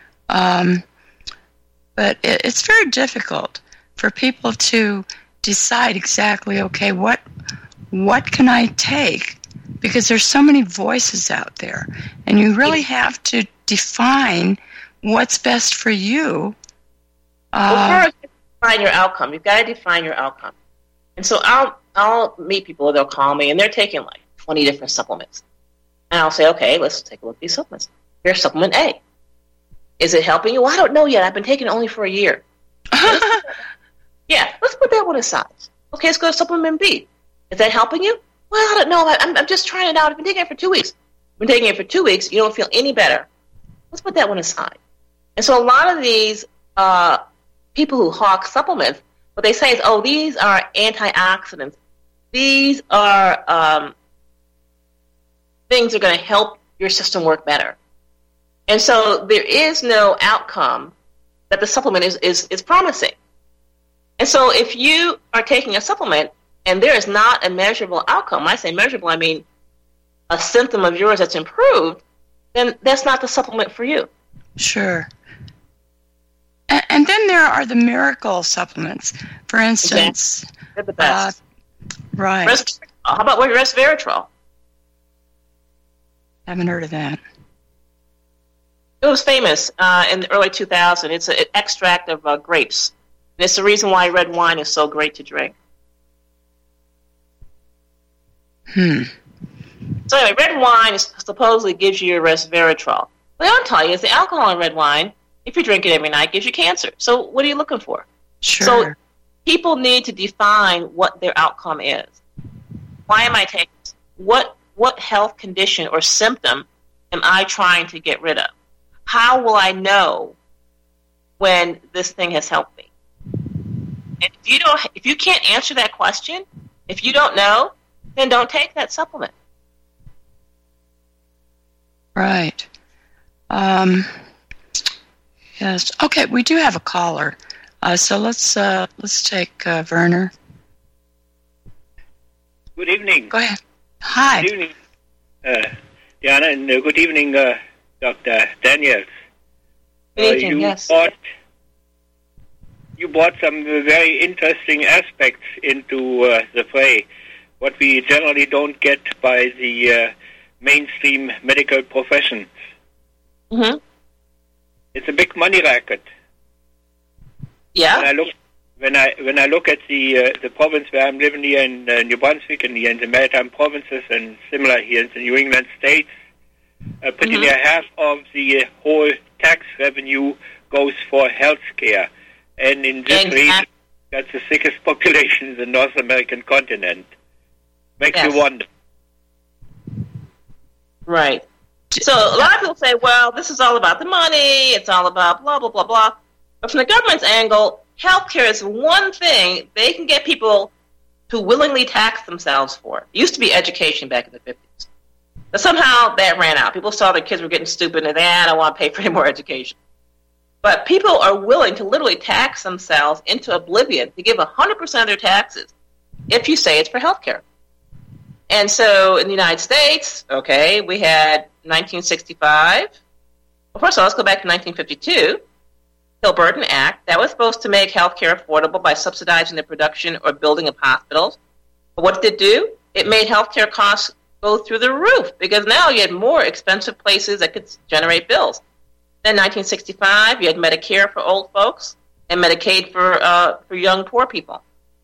But it's very difficult for people to decide exactly, okay, what can I take? Because there's so many voices out there, and you really have to define what's best for you. Well, first, define your outcome. You've got to define your outcome. And so I'll meet people, they'll call me, and they're taking like 20 different supplements. And I'll say, okay, let's take a look at these supplements. Here's supplement A. Is it helping you? Well, I don't know yet. I've been taking it only for a year. Yeah, let's put that one aside. Okay, let's go to supplement B. Is that helping you? Well, I don't know. I'm just trying it out. I've been taking it for 2 weeks. I've been taking it for 2 weeks. You don't feel any better. Let's put that one aside. And so a lot of these people who hawk supplements, what they say is, oh, these are antioxidants. These are things that are going to help your system work better. And so there is no outcome that the supplement is promising. And so if you are taking a supplement and there is not a measurable outcome, when I say measurable, I mean a symptom of yours that's improved, then that's not the supplement for you. Sure. And then there are the miracle supplements. For instance, they're the best. Right. How about resveratrol? Haven't heard of that. It was famous in the early 2000s. It's an extract of grapes. And it's the reason why red wine is so great to drink. So anyway, red wine supposedly gives you your resveratrol. What I'll tell you is the alcohol in red wine, if you drink it every night, gives you cancer. So what are you looking for? Sure. So people need to define what their outcome is. Why am I taking this? What health condition or symptom am I trying to get rid of? How will I know when this thing has helped me? And if you can't answer that question, if you don't know, then don't take that supplement. Right. Yes. Okay, we do have a caller. So let's take Werner. Good evening. Go ahead. Hi. Good evening, Diana, and good evening, Dr. Daniels. Good evening, yes. You brought some very interesting aspects into the fray, what we generally don't get by the mainstream medical professions. Mm-hmm. It's a big money racket. Yeah. When I look at the province where I'm living here in New Brunswick and here in the Maritime provinces and similar here in the New England states, pretty near half of the whole tax revenue goes for health care. And in this region, that's the sickest population in the North American continent. Makes you wonder. Right. So a lot of people say, well, this is all about the money, it's all about blah, blah, blah, blah. But from the government's angle, healthcare is one thing they can get people to willingly tax themselves for. It used to be education back in the 50s. But somehow that ran out. People saw their kids were getting stupid and I don't want to pay for any more education. But people are willing to literally tax themselves into oblivion to give 100% of their taxes if you say it's for healthcare. And so in the United States, okay, we had 1965. Well, first of all, let's go back to 1952. Hill-Burton Act. That was supposed to make healthcare affordable by subsidizing the production or building of hospitals. But what did it do? It made healthcare costs go through the roof because now you had more expensive places that could generate bills. Then 1965, you had Medicare for old folks and Medicaid for young poor people.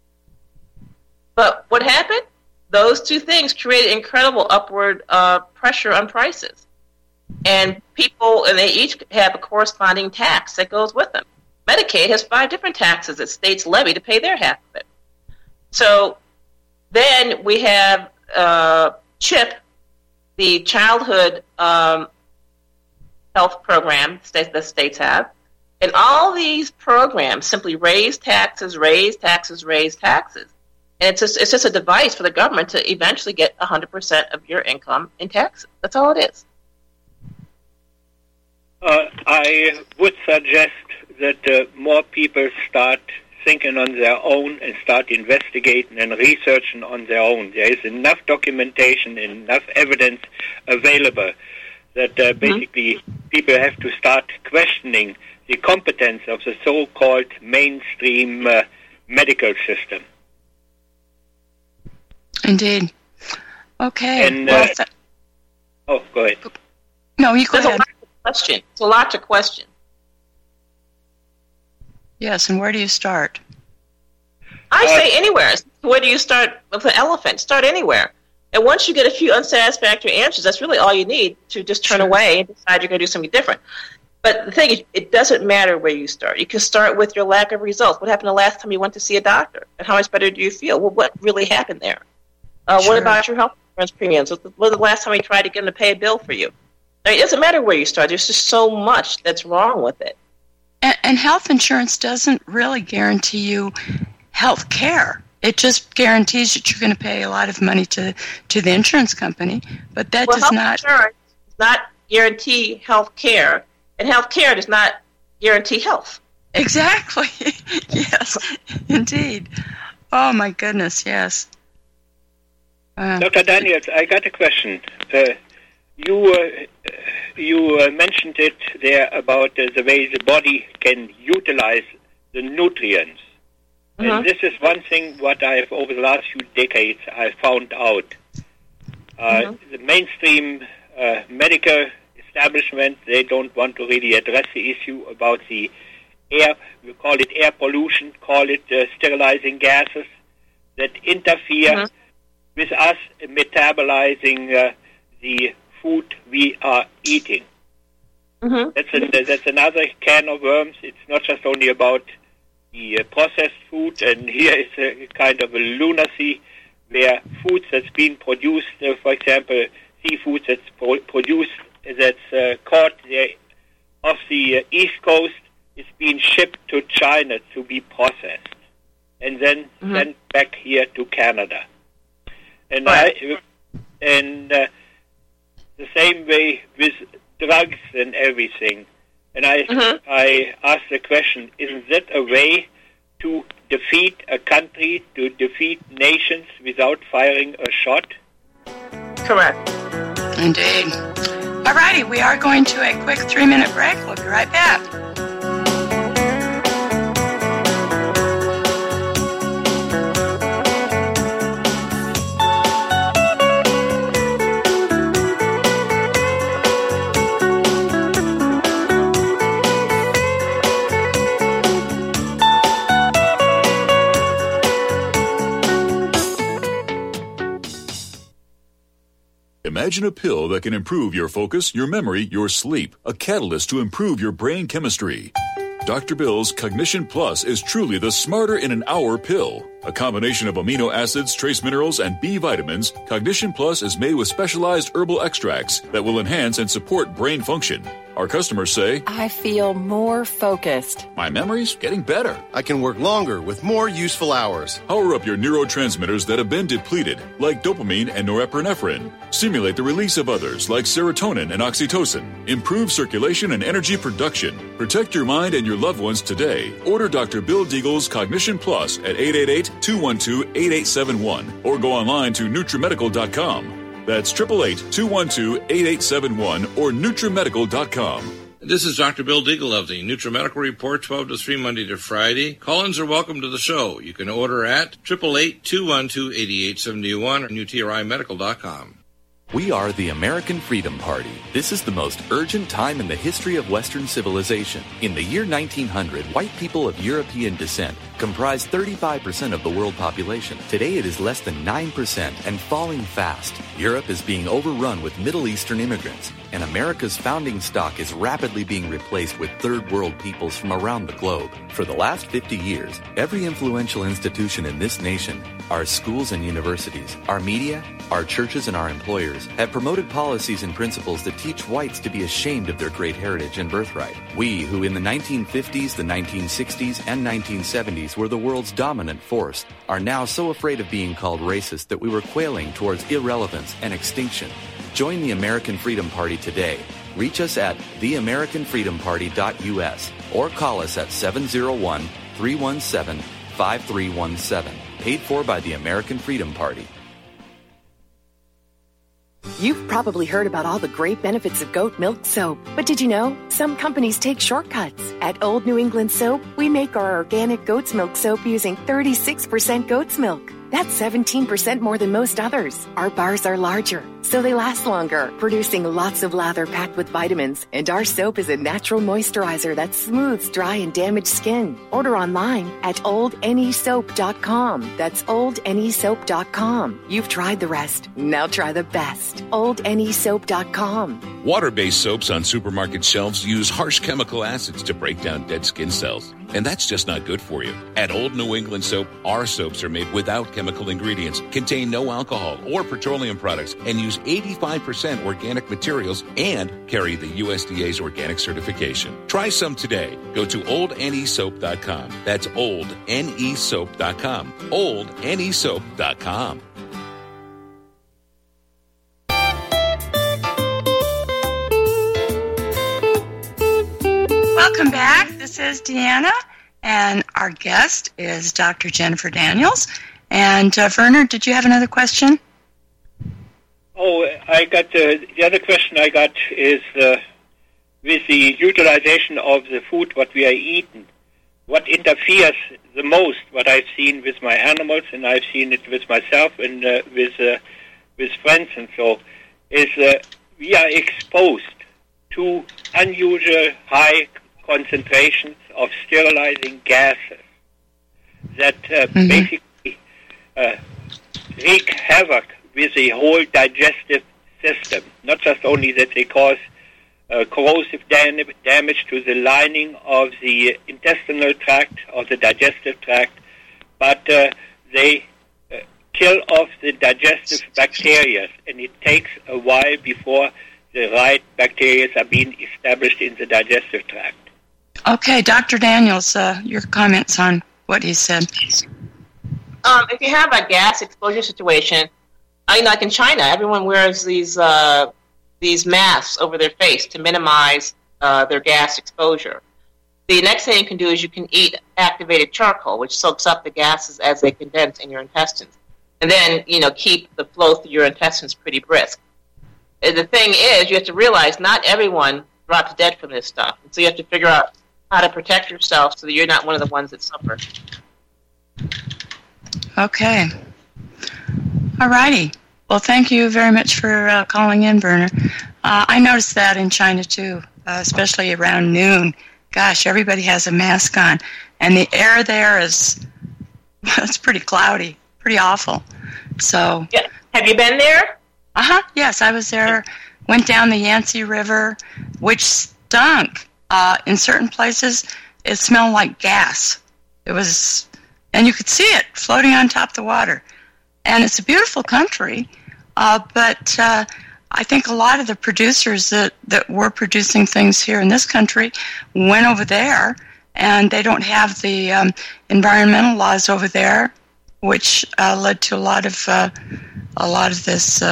But what happened? Those two things created incredible upward pressure on prices. And they each have a corresponding tax that goes with them. Medicaid has 5 different taxes that states levy to pay their half of it. So then we have CHIP, the childhood health program the states have. And all these programs simply raise taxes, raise taxes, raise taxes. And it's just a device for the government to eventually get 100% of your income in taxes. That's all it is. I would suggest that more people start thinking on their own and start investigating and researching on their own. There is enough documentation, enough evidence available that basically people have to start questioning the competence of the so-called mainstream medical system. Indeed. Okay. And, go ahead. No, you go ahead. It's a lot to question. Yes, and where do you start? I say anywhere. Where do you start with an elephant? Start anywhere. And once you get a few unsatisfactory answers, that's really all you need to just turn away and decide you're going to do something different. But the thing is, it doesn't matter where you start. You can start with your lack of results. What happened the last time you went to see a doctor? And how much better do you feel? Well, what really happened there? What about your health insurance premiums? When was the last time you tried to get them to pay a bill for you? I mean, it doesn't matter where you start. There's just so much that's wrong with it. And health insurance doesn't really guarantee you health care. It just guarantees that you're going to pay a lot of money to the insurance company. But that does not... Health insurance does not guarantee health care, and health care does not guarantee health. Exactly. Yes, indeed. Oh, my goodness, yes. Dr. Daniels, I got a question. You mentioned it there about the way the body can utilize the nutrients. And this is one thing what I have over the last few decades I found out. The mainstream medical establishment, they don't want to really address the issue about the air, we call it air pollution, call it sterilizing gases that interfere with us metabolizing the food we are eating. That's another can of worms. It's not just only about the processed food, and here is a kind of a lunacy where foods that's being produced, for example, seafood that's produced, that's caught there off the East Coast, is being shipped to China to be processed, and then sent back here to Canada. And the same way with drugs and everything. And I asked the question: isn't that a way to defeat a country, to defeat nations without firing a shot? Correct. Indeed. All righty, we are going to a quick 3-minute break. We'll be right back. Imagine a pill that can improve your focus, your memory, your sleep, a catalyst to improve your brain chemistry. Dr. Bill's Cognition Plus is truly the smarter in an hour pill. A combination of amino acids, trace minerals, and B vitamins, Cognition Plus is made with specialized herbal extracts that will enhance and support brain function. Our customers say, I feel more focused. My memory's getting better. I can work longer with more useful hours. Power up your neurotransmitters that have been depleted, like dopamine and norepinephrine. Stimulate the release of others, like serotonin and oxytocin. Improve circulation and energy production. Protect your mind and your loved ones today. Order Dr. Bill Deagle's Cognition Plus at 888-212-8871 or go online to NutriMedical.com. That's 888-212-8871 or NutriMedical.com. This is Dr. Bill Deagle of the NutriMedical Report, 12 to 3, Monday to Friday. Call-ins are welcome to the show. You can order at 888-212-8871 or NutriMedical.com. We are the American Freedom Party. This is the most urgent time in the history of Western civilization. In the year 1900, white people of European descent comprised 35% of the world population. Today it is less than 9% and falling fast. Europe is being overrun with Middle Eastern immigrants, and America's founding stock is rapidly being replaced with third world peoples from around the globe. For the last 50 years, every influential institution in this nation, our schools and universities, our media, our churches and our employers have promoted policies and principles that teach whites to be ashamed of their great heritage and birthright. We, who in the 1950s, the 1960s, and 1970s were the world's dominant force, are now so afraid of being called racist that we were quailing towards irrelevance and extinction. Join the American Freedom Party today. Reach us at theamericanfreedomparty.us or call us at 701-317-5317. Paid for by the American Freedom Party. You've probably heard about all the great benefits of goat milk soap. But did you know? Some companies take shortcuts. At Old New England Soap, we make our organic goat's milk soap using 36% goat's milk. That's 17% more than most others. Our bars are larger, so they last longer, producing lots of lather packed with vitamins. And our soap is a natural moisturizer that smooths dry and damaged skin. Order online at oldnesoap.com. That's oldnesoap.com. You've tried the rest. Now try the best. oldnesoap.com. Water-based soaps on supermarket shelves use harsh chemical acids to break down dead skin cells. And that's just not good for you. At Old New England Soap, our soaps are made without chemical ingredients, contain no alcohol or petroleum products, and use 85% organic materials and carry the USDA's organic certification. Try some today. Go to oldnesoap.com. That's oldnesoap.com. oldnesoap.com. Welcome back. This is Deanna, and our guest is Dr. Jennifer Daniels. And Werner, did you have another question? Oh, I got the other question I got is with the utilization of the food what we are eating. What interferes the most? What I've seen with my animals, and I've seen it with myself and with friends, and so is we are exposed to unusual high concentrations of sterilizing gases that basically wreak havoc with the whole digestive system. Not just only that they cause corrosive damage to the lining of the intestinal tract or the digestive tract, but they kill off the digestive bacteria, and it takes a while before the right bacteria are being established in the digestive tract. Okay, Dr. Daniels, your comments on what he said. If you have a gas exposure situation, like in China, everyone wears these masks over their face to minimize their gas exposure. The next thing you can do is you can eat activated charcoal, which soaks up the gases as they condense in your intestines. And then, keep the flow through your intestines pretty brisk. The thing is, you have to realize not everyone drops dead from this stuff. And so you have to figure out how to protect yourself so that you're not one of the ones that suffer. Okay. All righty. Well, thank you very much for calling in, Werner. I noticed that in China, too, especially around noon. Gosh, everybody has a mask on. And the air there it's pretty cloudy, pretty awful. So. Yeah. Have you been there? Yes, I was there. Went down the Yangtze River, which stunk. In certain places, it smelled like gas. And you could see it floating on top of the water. And it's a beautiful country, but I think a lot of the producers that were producing things here in this country went over there, and they don't have the environmental laws over there, which led to a lot of this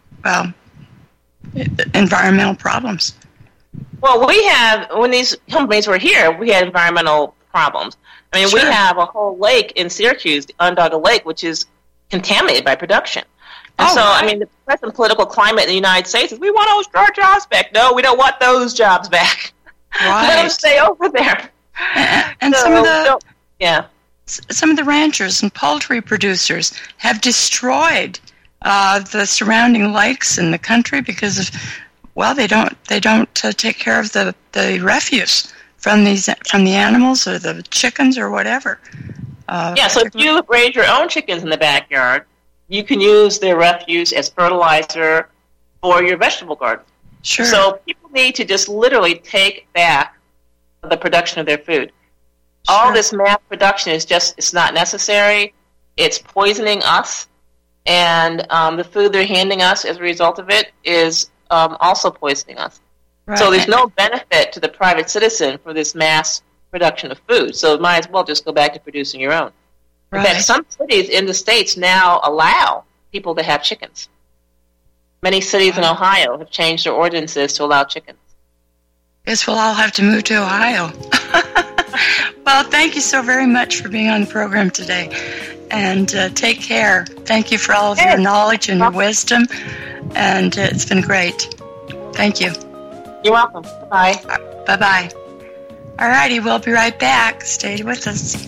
environmental problems. Well, when these companies were here, we had environmental problems. I mean, Sure. We have a whole lake in Syracuse, the Onondaga Lake, which is contaminated by production. And right. I mean, the present political climate in the United States is we want our jobs back. No, we don't want those jobs back. Right. Let them stay over there. And So, some of the ranchers and poultry producers have destroyed the surrounding lakes in the country because of they don't take care of the refuse from the animals or the chickens or whatever. So if you raise your own chickens in the backyard, you can use their refuse as fertilizer for your vegetable garden. Sure. So people need to just literally take back the production of their food. Sure. All this mass production it's not necessary. It's poisoning us. And the food they're handing us as a result of it is also poisoning us. Right. So there's no benefit to the private citizen for this mass production of food. So might as well just go back to producing your own. In fact, some cities in the States now allow people to have chickens. Many cities in Ohio have changed their ordinances to allow chickens. Guess we'll all have to move to Ohio. Well, thank you so very much for being on the program today. And take care. Thank you for all of your knowledge and your wisdom. And it's been great. Thank you. You're welcome. Bye. Bye-bye. All righty, we'll be right back. Stay with us.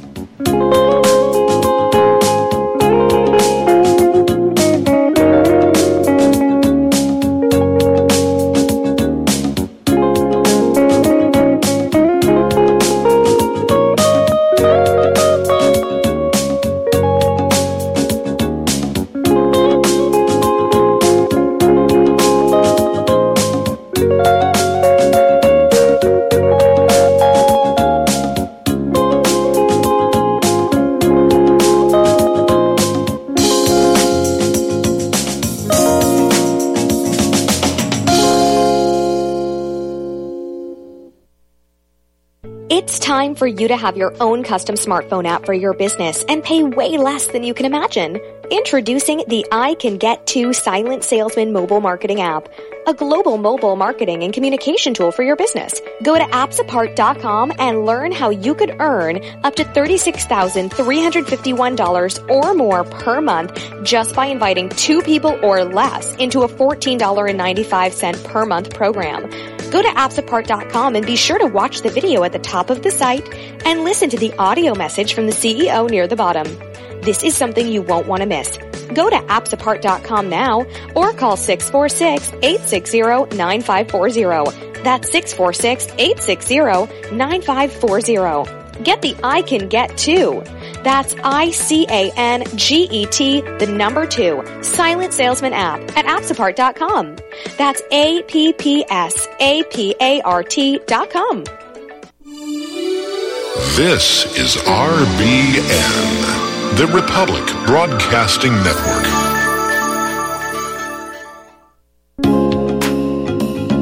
It's time for you to have your own custom smartphone app for your business and pay way less than you can imagine. Introducing the I Can Get To Silent Salesman mobile marketing app, a global mobile marketing and communication tool for your business. Go to appsapart.com and learn how you could earn up to $36,351 or more per month just by inviting 2 people or less into a $14.95 per month program. Go to appsapart.com and be sure to watch the video at the top of the site and listen to the audio message from the CEO near the bottom. This is something you won't want to miss. Go to appsapart.com now or call 646-860-9540. That's 646-860-9540. Get the I Can Get To. That's ICANGET, the number 2, Silent Salesman app at appsapart.com. That's APPSAPART.com. This is RBN, The Republic Broadcasting Network.